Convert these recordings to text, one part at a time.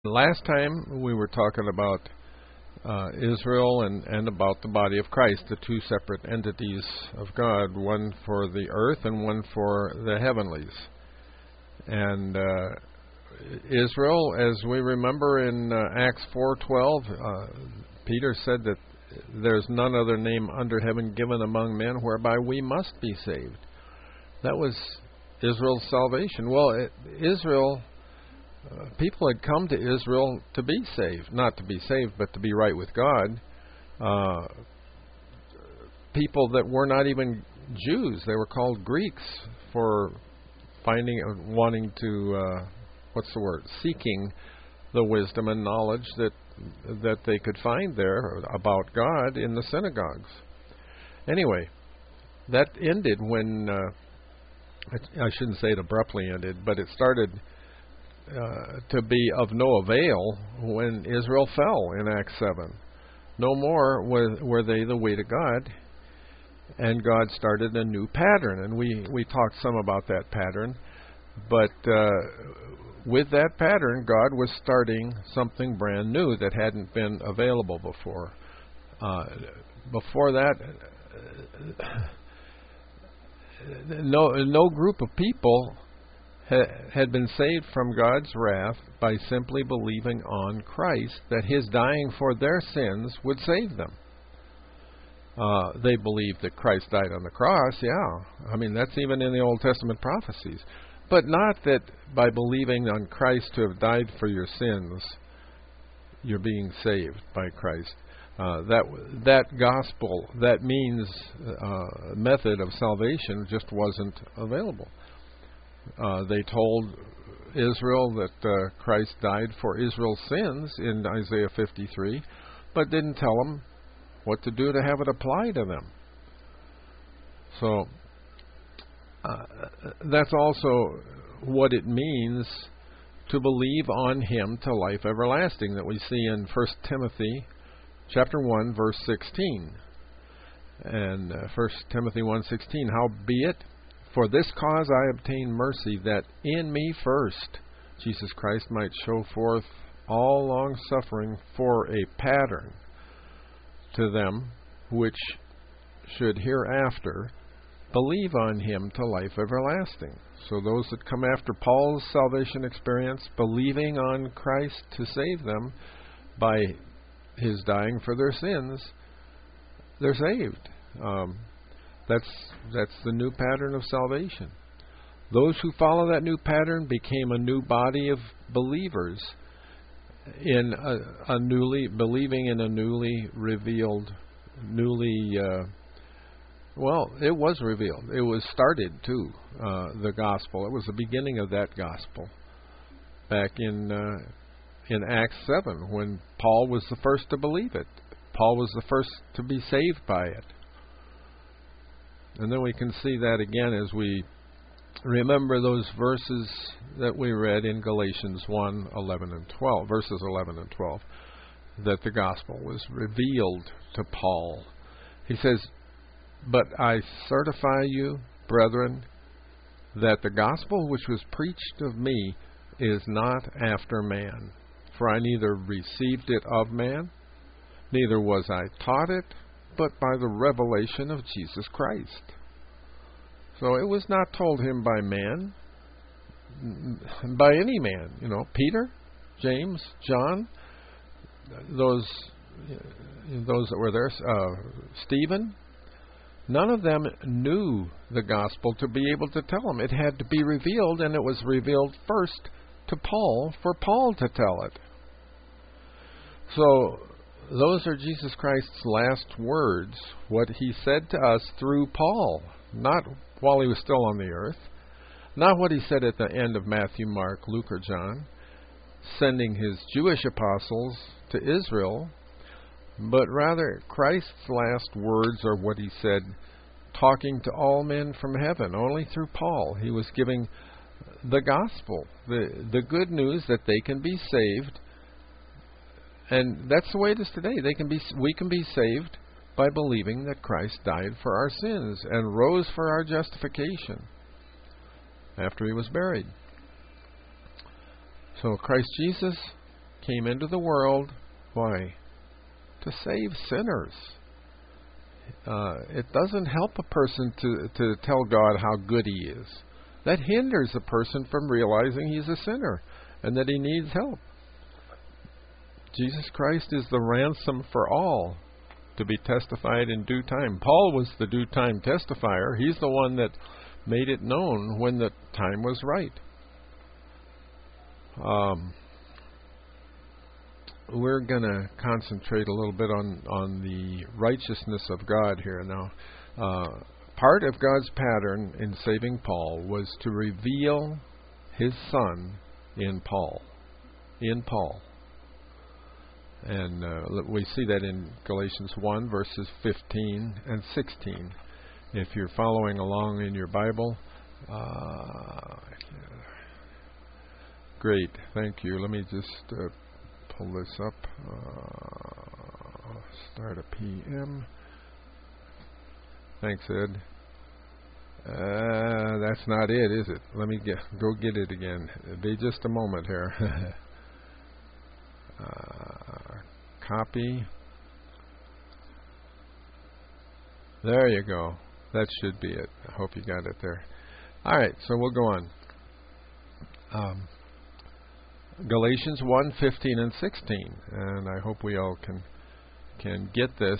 Last time we were talking about Israel and about the body of Christ, the two separate entities of God, one for the earth and one for the heavenlies. And Israel, as we remember in Acts 4:12, Peter said that there's none other name under heaven given among men whereby we must be saved. That was Israel's salvation. Well, Israel... people had come to Israel to be saved, not to be saved, but to be right with God. People that were not even Jews, they were called Greeks for wanting to, seeking the wisdom and knowledge that they could find there about God in the synagogues. Anyway, that ended when, I shouldn't say it abruptly ended, but it started to be of no avail when Israel fell in Acts 7. No more were they the way to God, and God started a new pattern. And we talked some about that pattern, but with that pattern, God was starting something brand new that hadn't been available before. Before that, no group of people had been saved from God's wrath by simply believing on Christ, that His dying for their sins would save them. They believed that Christ died on the cross, yeah. I mean, that's even in the Old Testament prophecies. But not that by believing on Christ to have died for your sins, you're being saved by Christ. That gospel, that method of salvation just wasn't available. They told Israel that Christ died for Israel's sins in Isaiah 53, but didn't tell them what to do to have it apply to them. So that's also what it means to believe on Him to life everlasting, that we see in 1 Timothy chapter 1, verse 16. And 1 Timothy 1:16, howbeit, for this cause I obtain mercy, that in me first Jesus Christ might show forth all long suffering for a pattern to them which should hereafter believe on Him to life everlasting. So those that come after Paul's salvation experience, believing on Christ to save them by His dying for their sins, they're saved. That's the new pattern of salvation. Those who follow that new pattern became a new body of believers in believing in a newly revealed, it was revealed. It was started too, the gospel. It was the beginning of that gospel back in Acts 7 when Paul was the first to believe it. Paul was the first to be saved by it. And then we can see that again as we remember those verses that we read in Galatians 1:11 and 12, verses 11 and 12, that the gospel was revealed to Paul. He says, but I certify you, brethren, that the gospel which was preached of me is not after man. For I neither received it of man, neither was I taught it, but by the revelation of Jesus Christ. So it was not told him by man, by any man. Peter, James, John, those that were there, Stephen, none of them knew the gospel to be able to tell them. It had to be revealed, and it was revealed first to Paul for Paul to tell it. So those are Jesus Christ's last words, what He said to us through Paul, not while He was still on the earth, not what He said at the end of Matthew, Mark, Luke, or John, sending His Jewish apostles to Israel, but rather Christ's last words are what He said, talking to all men from heaven, only through Paul. He was giving the gospel, the good news that they can be saved. And that's the way it is today. We can be saved by believing that Christ died for our sins and rose for our justification after He was buried. So Christ Jesus came into the world. Why? To save sinners. It doesn't help a person to tell God how good He is. That hinders a person from realizing he's a sinner and that he needs help. Jesus Christ is the ransom for all, to be testified in due time. Paul was the due time testifier. He's the one that made it known when the time was right. We're going to concentrate a little bit on the righteousness of God here now. Part of God's pattern in saving Paul was to reveal His Son in Paul. In Paul. And we see that in Galatians 1, verses 15 and 16. If you're following along in your Bible, great, thank you. Let me just pull this up. Start a PM. Thanks, Ed. That's not it, is it? Let me go get it again. It'll be just a moment here. Copy. There you go. That should be it. I hope you got it there. All right, so we'll go on. Galatians 1, 15 and 16. And I hope we all can get this.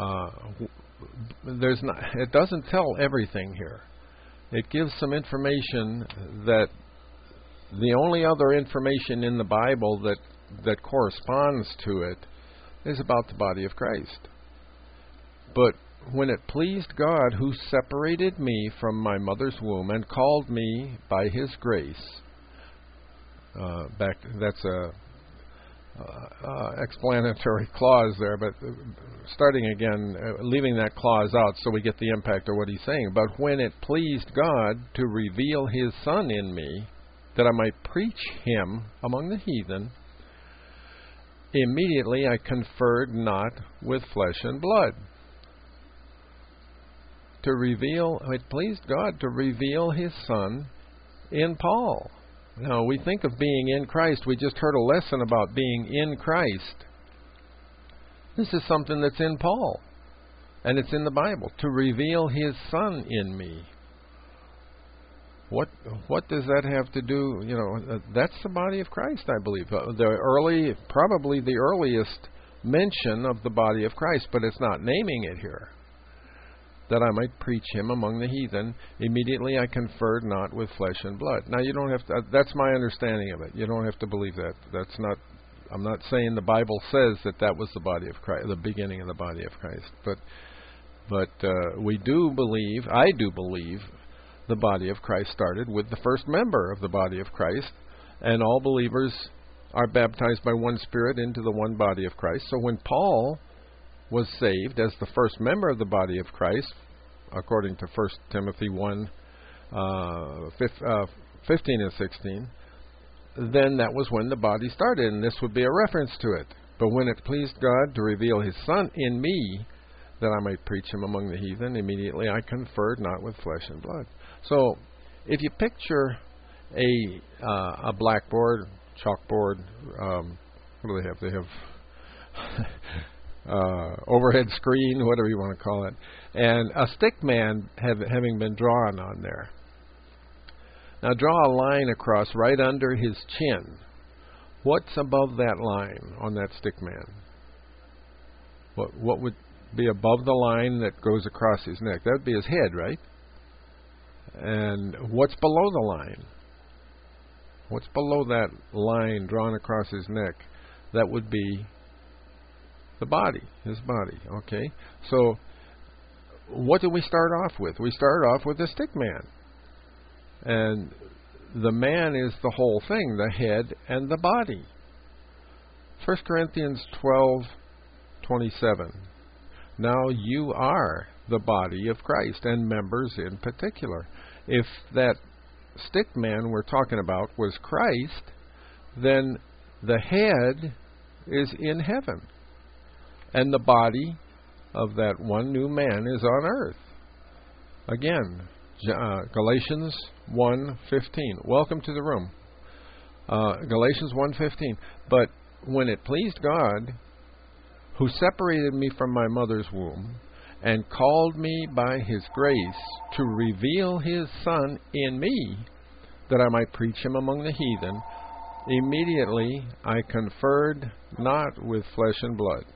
It doesn't tell everything here. It gives some information that the only other information in the Bible that corresponds to it is about the body of Christ. But when it pleased God, who separated me from my mother's womb and called me by His grace, that's a explanatory clause there, but starting again, leaving that clause out so we get the impact of what he's saying. But when it pleased God to reveal His Son in me, that I might preach Him among the heathen, immediately I conferred not with flesh and blood. It pleased God to reveal His Son in Paul. Now, we think of being in Christ. We just heard a lesson about being in Christ. This is something that's in Paul, and it's in the Bible. To reveal His Son in me. What does that have to do? That's the body of Christ, I believe. Probably the earliest mention of the body of Christ, but it's not naming it here. That I might preach Him among the heathen, immediately I conferred not with flesh and blood. Now, you don't have to. That's my understanding of it. You don't have to believe that. That's not. I'm not saying the Bible says that was the body of Christ, the beginning of the body of Christ. But we do believe. I do believe. The body of Christ started with the first member of the body of Christ, and all believers are baptized by one Spirit into the one body of Christ. So when Paul was saved as the first member of the body of Christ, according to 1 Timothy 1, 15 and 16, then that was when the body started, and this would be a reference to it. But when it pleased God to reveal His Son in me, that I might preach Him among the heathen, immediately I conferred not with flesh and blood. So, if you picture a blackboard, chalkboard, what do they have? They have overhead screen, whatever you want to call it, and a stick man having been drawn on there. Now draw a line across right under his chin. What's above that line on that stick man? What would be above the line that goes across his neck? That would be his head, right? And what's below the line? What's below that line drawn across his neck? That would be the body, his body. Okay? So, what do we start off with? We start off with the stick man. And the man is the whole thing, the head and the body. 1 Corinthians 12:27. Now you are the body of Christ, and members in particular. If that stick man we're talking about was Christ, then the head is in heaven, and the body of that one new man is on earth. Again, Galatians 1:15. Welcome to the room. Galatians 1:15. But when it pleased God, who separated me from my mother's womb, and called me by His grace to reveal His Son in me, that I might preach Him among the heathen, immediately I conferred not with flesh and blood.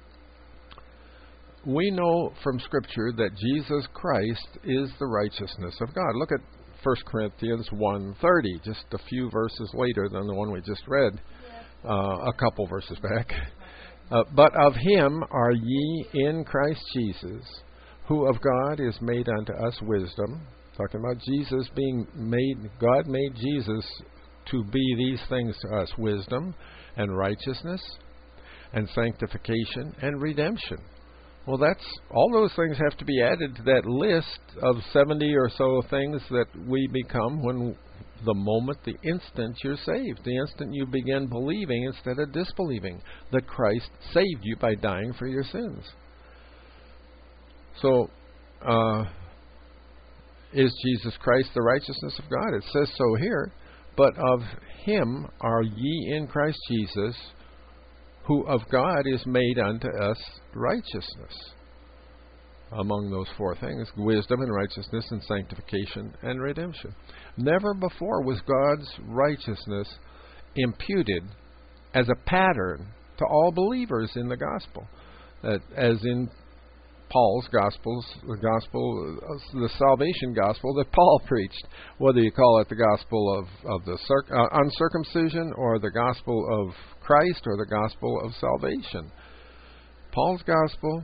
We know from Scripture that Jesus Christ is the righteousness of God. Look at 1 Corinthians 1:30, just a few verses later than the one we just read, a couple verses back. But of Him are ye in Christ Jesus, who of God is made unto us wisdom. Talking about Jesus being made, God made Jesus to be these things to us: wisdom and righteousness and sanctification and redemption. Well, that's all those things have to be added to that list of 70 or so things that we become when the moment, the instant you're saved, the instant you begin believing instead of disbelieving that Christ saved you by dying for your sins. So, is Jesus Christ the righteousness of God? It says so here. But of Him are ye in Christ Jesus, who of God is made unto us righteousness. Among those four things: wisdom and righteousness and sanctification and redemption. Never before was God's righteousness imputed as a pattern to all believers in the gospel. As in Paul's gospels, the salvation gospel that Paul preached, whether you call it the gospel of the uncircumcision or the gospel of Christ or the gospel of salvation. Paul's gospel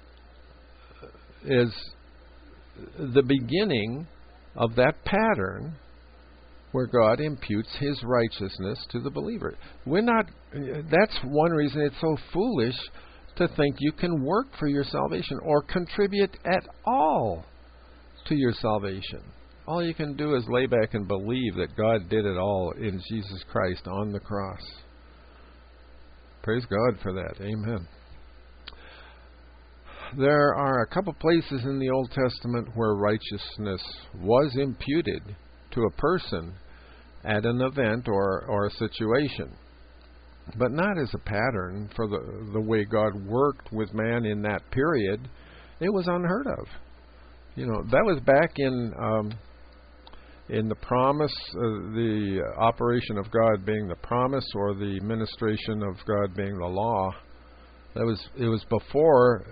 is the beginning of that pattern where God imputes His righteousness to the believer. That's one reason it's so foolish to think you can work for your salvation or contribute at all to your salvation. All you can do is lay back and believe that God did it all in Jesus Christ on the cross. Praise God for that. Amen. There are a couple places in the Old Testament where righteousness was imputed to a person at an event or a situation, but not as a pattern for the way God worked with man in that period. It was unheard of. That was back in the promise, the operation of God being the promise, or the ministration of God being the law. It was before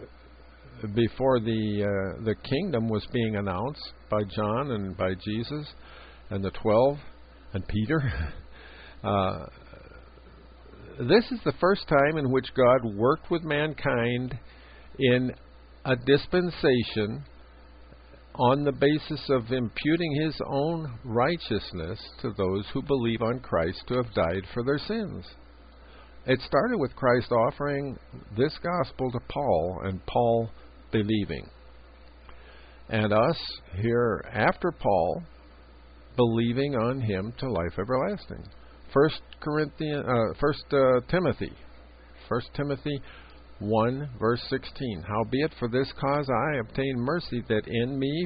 the kingdom was being announced by John and by Jesus and the 12 and Peter. This is the first time in which God worked with mankind in a dispensation on the basis of imputing His own righteousness to those who believe on Christ to have died for their sins. It started with Christ offering this gospel to Paul, and Paul believing. And us, here after Paul, believing on Him to life everlasting. 1 Timothy 1, verse 16. Howbeit for this cause I obtain mercy, that in me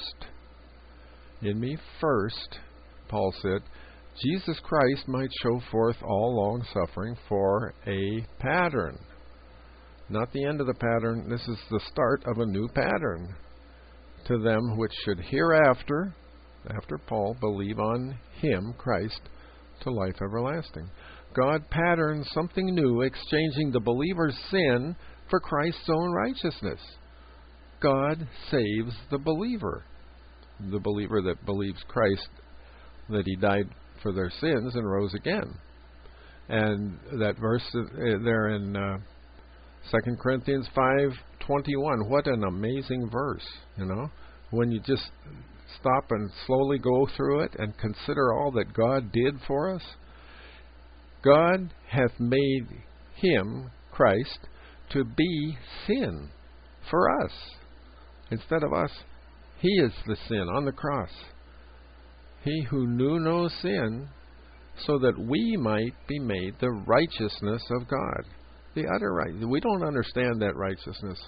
first, Paul said, Jesus Christ might show forth all long suffering for a pattern. Not the end of the pattern. This is the start of a new pattern to them which should hereafter, after Paul, believe on Him, Christ, to life everlasting. God patterns something new, exchanging the believer's sin for Christ's own righteousness. God saves the believer that believes Christ, that He died for their sins and rose again. And that verse there in 2 Corinthians 5:21, what an amazing verse, when you just stop and slowly go through it and consider all that God did for us. God hath made Him, Christ, to be sin for us. Instead of us, He is the sin on the cross. He who knew no sin, so that we might be made the righteousness of God. The utter right. We don't understand that righteousness.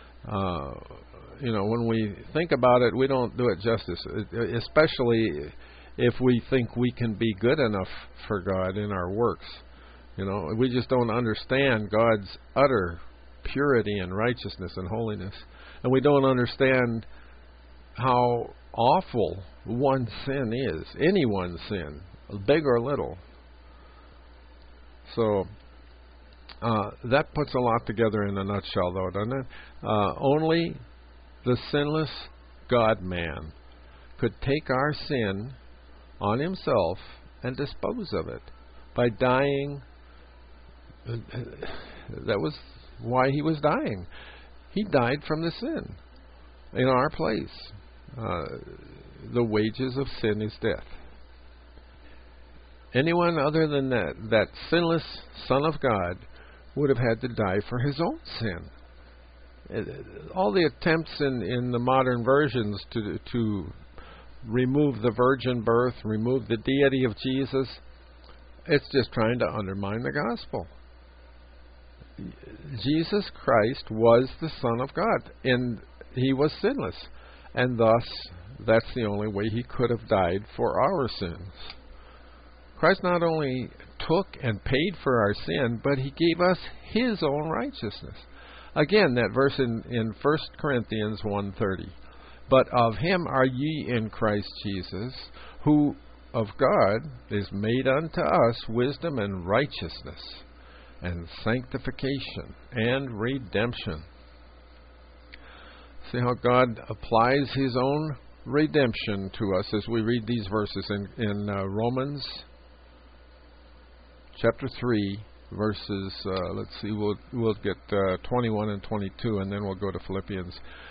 When we think about it, we don't do it justice, especially if we think we can be good enough for God in our works. We just don't understand God's utter purity and righteousness and holiness. And we don't understand how awful one sin is, any one sin, big or little. So that puts a lot together in a nutshell, though, doesn't it? Only the sinless God-man could take our sin on himself and dispose of it by dying. That was why he was dying. He died from the sin in our place. The wages of sin is death. Anyone other than that sinless Son of God would have had to die for his own sin. All the attempts in the modern versions to remove the virgin birth, remove the deity of Jesus, it's just trying to undermine the gospel. Jesus Christ was the Son of God, and he was sinless, and thus that's the only way he could have died for our sins. Christ not only took and paid for our sin, but he gave us his own righteousness. Again, that verse in 1 Corinthians 1:30. But of him are ye in Christ Jesus, who of God is made unto us wisdom and righteousness, and sanctification and redemption. See how God applies his own redemption to us as we read these verses in Romans chapter 3, verses, let's see, we'll get 21 and 22, and then we'll go to Philippians.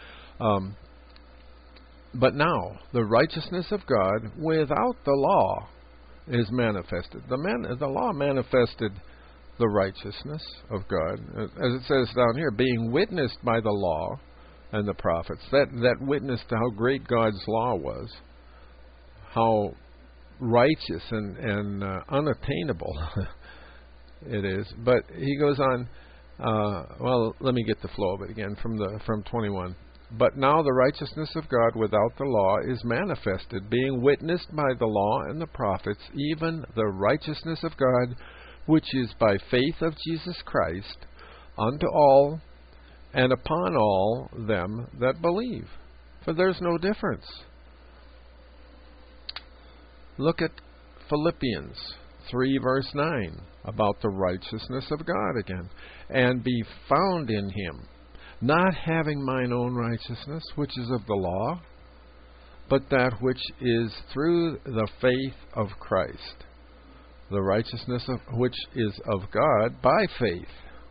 But now, the righteousness of God without the law is manifested. The law manifested the righteousness of God, as it says down here, being witnessed by the law and the prophets. That witnessed to how great God's law was, how righteous and unattainable it is. But he goes on. Well, let me get the flow of it again from 21. But now the righteousness of God without the law is manifested, being witnessed by the law and the prophets, even the righteousness of God, which is by faith of Jesus Christ, unto all and upon all them that believe. For there's no difference. Look at Philippians 3 verse 9 about the righteousness of God again. And be found in him, not having mine own righteousness, which is of the law, but that which is through the faith of Christ, the righteousness of which is of God by faith.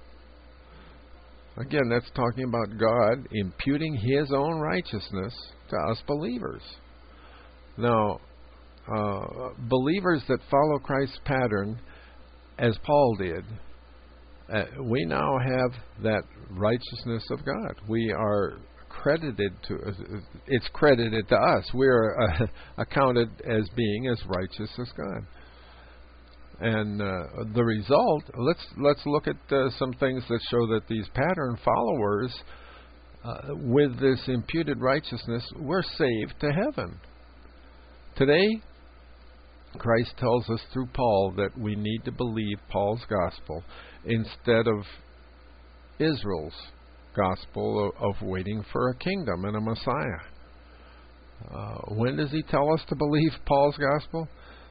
Again, that's talking about God imputing his own righteousness to us believers. Now, believers that follow Christ's pattern, as Paul did, we now have that righteousness of God. We are credited to, it's credited to us. We are accounted as being as righteous as God. And the result, let's look at some things that show that these pattern followers, with this imputed righteousness, we're saved to heaven. Today, Christ tells us through Paul that we need to believe Paul's gospel instead of Israel's gospel of waiting for a kingdom and a Messiah. When does he tell us to believe Paul's gospel?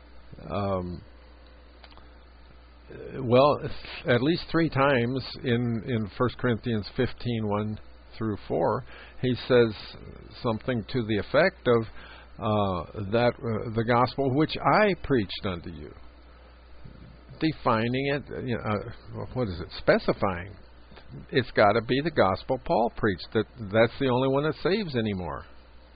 Well, at least 3 times in 1 Corinthians 15, 1 through 4, he says something to the effect of that the gospel which I preached unto you. Defining it, what is it? Specifying. It's got to be the gospel Paul preached. That's the only one that saves anymore.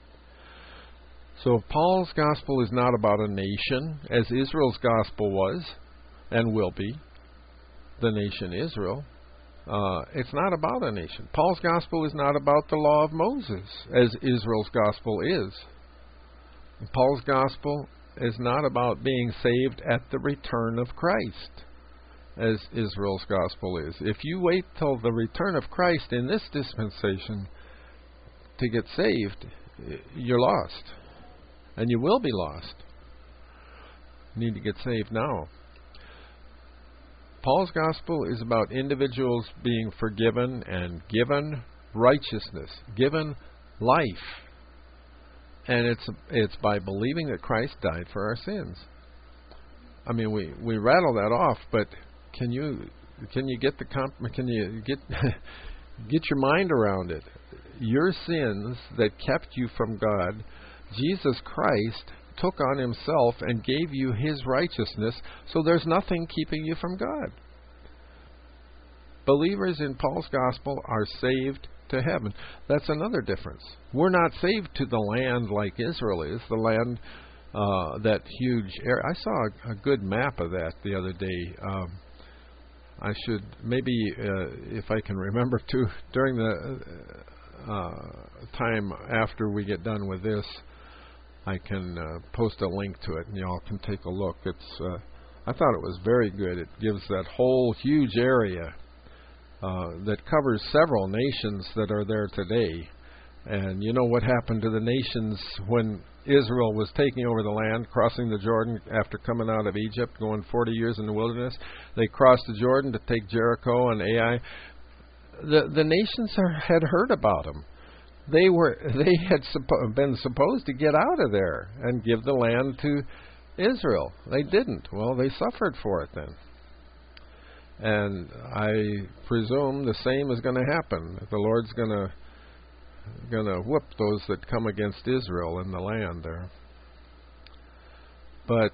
So Paul's gospel is not about a nation, as Israel's gospel was and will be, the nation Israel. It's not about a nation. Paul's gospel is not about the law of Moses, as Israel's gospel is. Paul's gospel is not about being saved at the return of Christ, as Israel's gospel is. If you wait till the return of Christ in this dispensation to get saved, you're lost. And you will be lost. You need to get saved now. Paul's gospel is about individuals being forgiven and given righteousness, given life. And it's by believing that Christ died for our sins. I mean, we rattle that off, but can you get can you get get your mind around it? Your sins that kept you from God, Jesus Christ took on himself and gave you his righteousness, so there's nothing keeping you from God. Believers in Paul's gospel are saved to heaven. That's another difference. We're not saved to the land like Israel is, the land, that huge area. I saw a good map of that the other day. I should maybe, if I can remember to, during the time after we get done with this, I can post a link to it and y'all can take a look. It's I thought it was very good. It gives that whole huge area that covers several nations that are there today. And you know what happened to the nations when Israel was taking over the land, crossing the Jordan after coming out of Egypt, going 40 years in the wilderness. They crossed the Jordan to take Jericho and Ai. The nations had heard about them. They had been supposed to get out of there and give the land to Israel. They didn't. Well, they suffered for it then. And I presume the same is going to happen. The Lord's going to whoop those that come against Israel in the land there. But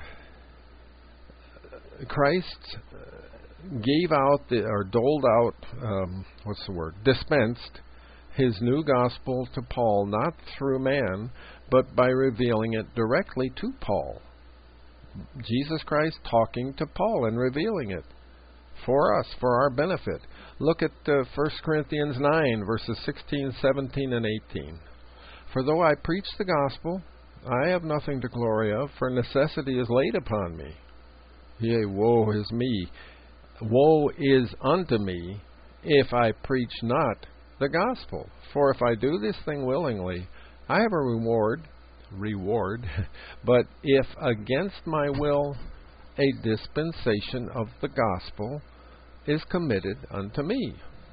Christ gave out or doled out, dispensed his new gospel to Paul, not through man, but by revealing it directly to Paul. Jesus Christ talking to Paul and revealing it for us, for our benefit. Look at 1 Corinthians 9, verses 16, 17, and 18. For though I preach the gospel, I have nothing to glory of, for necessity is laid upon me. Yea, woe is me. Woe is unto me if I preach not the gospel. For if I do this thing willingly, I have a reward, but if against my will a dispensation of the gospel is committed unto me.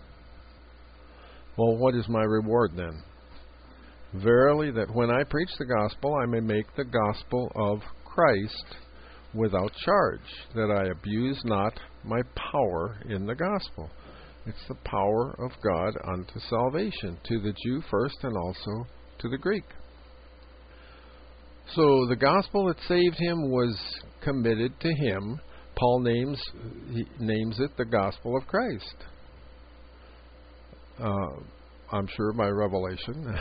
Well, what is my reward then? Verily, that when I preach the gospel, I may make the gospel of Christ without charge, that I abuse not my power in the gospel. It's the power of God unto salvation, to the Jew first and also to the Greek. So the gospel that saved him was committed to him. Paul names it the gospel of Christ. I'm sure by revelation.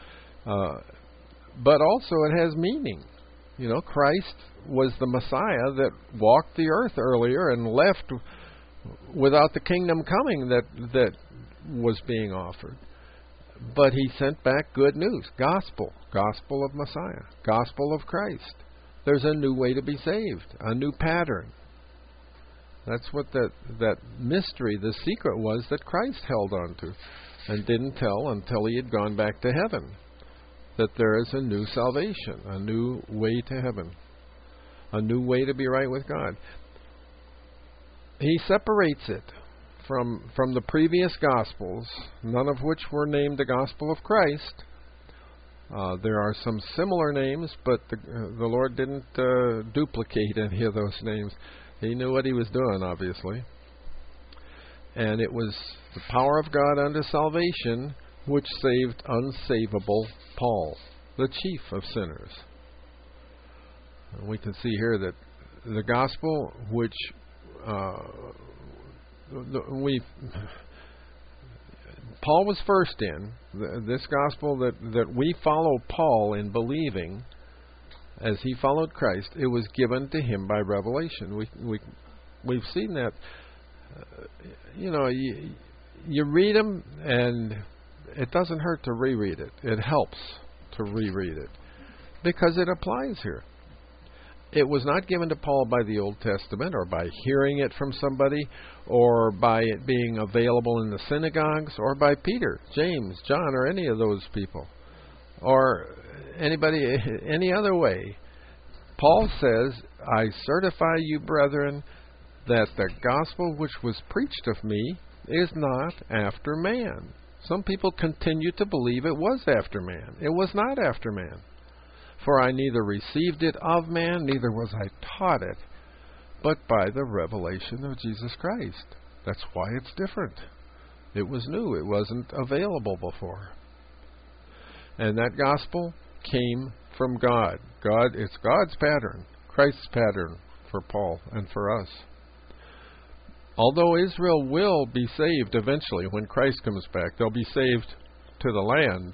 But also it has meaning. You know, Christ was the Messiah that walked the earth earlier and left without the kingdom coming that was being offered. But he sent back good news. Gospel of Messiah. Gospel of Christ. There's a new way to be saved. A new pattern. That's what that mystery, the secret was that Christ held on to and didn't tell until he had gone back to heaven. That there is a new salvation, a new way to heaven, a new way to be right with God. He separates it from the previous Gospels, none of which were named the Gospel of Christ. There are some similar names, but the Lord didn't duplicate any of those names. He knew what he was doing, obviously. And it was the power of God unto salvation which saved unsavable Paul, the chief of sinners. And we can see here that the gospel which Paul was first in, this gospel that we follow Paul in believing as he followed Christ, it was given to him by revelation. We've seen that. You read them, and it doesn't hurt to reread it. It helps to reread it because it applies here. It was not given to Paul by the Old Testament or by hearing it from somebody or by it being available in the synagogues or by Peter, James, John, or any of those people or anybody any other way. Paul says, I certify you, brethren, that the gospel which was preached of me is not after man. Some people continue to believe it was after man. It was not after man. For I neither received it of man, neither was I taught it, but by the revelation of Jesus Christ. That's why it's different. It was new. It wasn't available before. And that gospel came from God. It's God's pattern, Christ's pattern for Paul and for us. Although Israel will be saved eventually when Christ comes back, they'll be saved to the land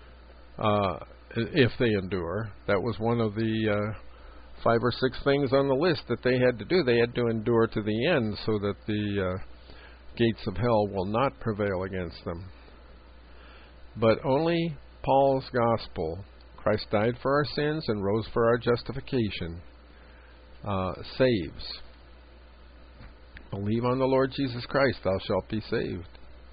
if they endure. That was one of the 5 or 6 things on the list that they had to do. They had to endure to the end so that the gates of hell will not prevail against them. But only Paul's gospel, Christ died for our sins and rose for our justification, saves. Believe on the Lord Jesus Christ, thou shalt be saved.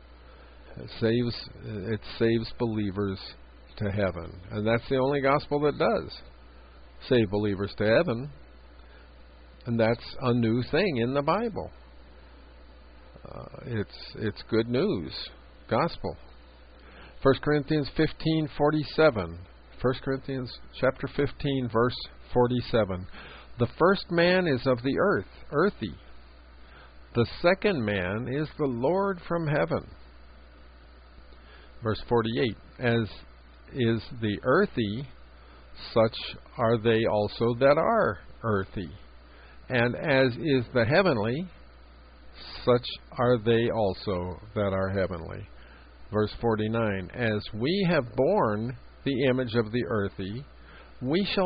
It saves believers to heaven. And that's the only gospel that does save believers to heaven. And that's a new thing in the Bible. It's good news. Gospel. 1 Corinthians 15:47. 1 Corinthians chapter 15, verse 47. The first man is of the earth, earthy. The second man is the Lord from heaven. Verse 48. As is the earthy, such are they also that are earthy. And as is the heavenly, such are they also that are heavenly. Verse 49. As we have borne the image of the earthy, we shall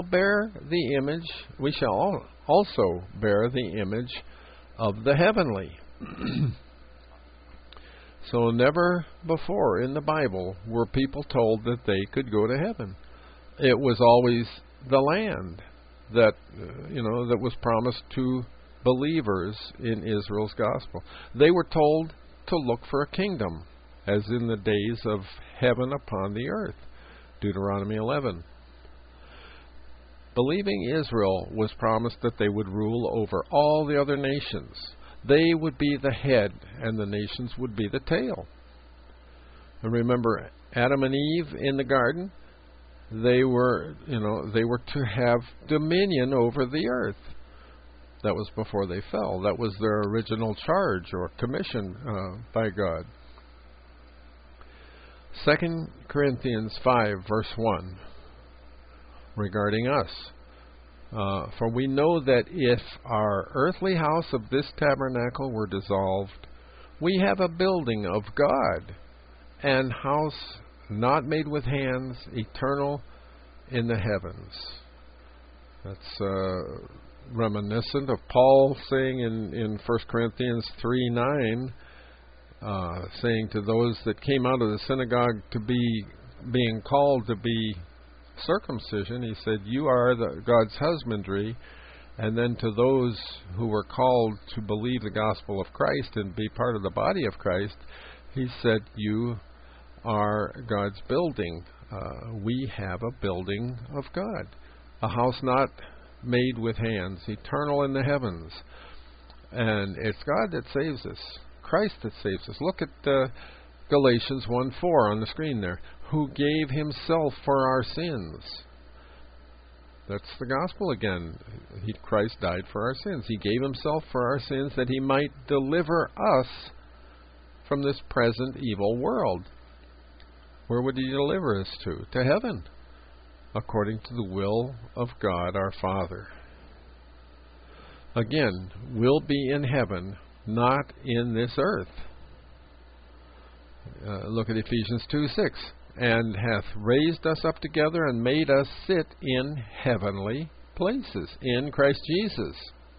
also bear the image of the heavenly. So never before in the Bible were people told that they could go to heaven. It was always the land that that was promised to believers in Israel's gospel. They were told to look for a kingdom, as in the days of heaven upon the earth. Deuteronomy 11. Believing Israel was promised that they would rule over all the other nations. They would be the head, and the nations would be the tail. And remember, Adam and Eve in the garden, they were to have dominion over the earth. That was before they fell. That was their original charge or commission by God. 2 Corinthians 5, verse 1, regarding us. For we know that if our earthly house of this tabernacle were dissolved, we have a building of God, an house not made with hands, eternal in the heavens. That's reminiscent of Paul saying in 1 Corinthians 3:9, saying to those that came out of the synagogue to be being called to be circumcision, he said, you are God's husbandry. And then to those who were called to believe the gospel of Christ and be part of the body of Christ, he said, you are God's building. We have a building of God, a house not made with hands, eternal in the heavens. And it's God that saves us, Christ that saves us. Look at Galatians 1:4 on the screen there. Who gave himself for our sins. That's the gospel again. Christ died for our sins. He gave himself for our sins that he might deliver us from this present evil world. Where would he deliver us to? To heaven, according to the will of God our Father. Again, we'll be in heaven, not in this earth. Look at Ephesians 2:6. And hath raised us up together and made us sit in heavenly places in Christ Jesus.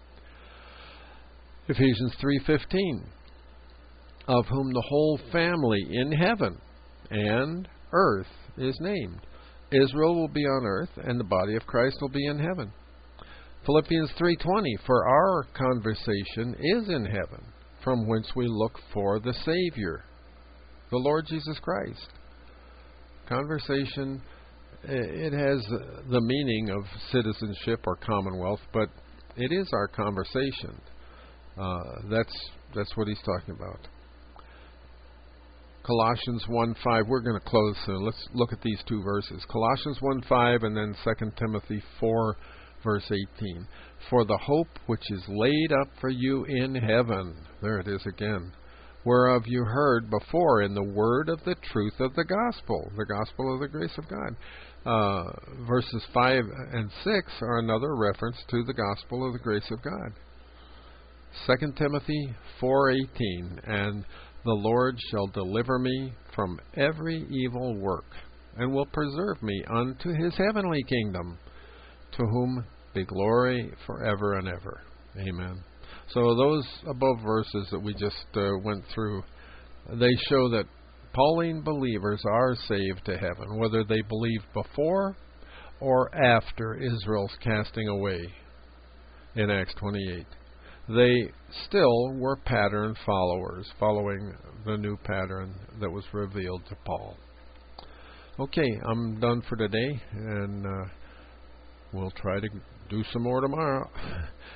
Ephesians 3:15. Of whom the whole family in heaven and earth is named. Israel will be on earth, and the body of Christ will be in heaven. Philippians 3:20. For our conversation is in heaven, from whence we look for the Savior, the Lord Jesus Christ. Conversation, it has the meaning of citizenship or commonwealth, but it is our conversation. That's what he's talking about. Colossians 1:5. We're going to close soon. Let's look at these two verses. Colossians 1:5 and then 2 Timothy 4, verse 18. For the hope which is laid up for you in heaven, there it is again, whereof you heard before in the word of the truth of the gospel of the grace of God. Verses 5 and 6 are another reference to the gospel of the grace of God. 2 Timothy 4:18, and the Lord shall deliver me from every evil work, and will preserve me unto his heavenly kingdom, to whom be glory forever and ever. Amen. So those above verses that we just went through, they show that Pauline believers are saved to heaven, whether they believed before or after Israel's casting away in Acts 28. They still were pattern followers, following the new pattern that was revealed to Paul. Okay, I'm done for today, and we'll try to do some more tomorrow.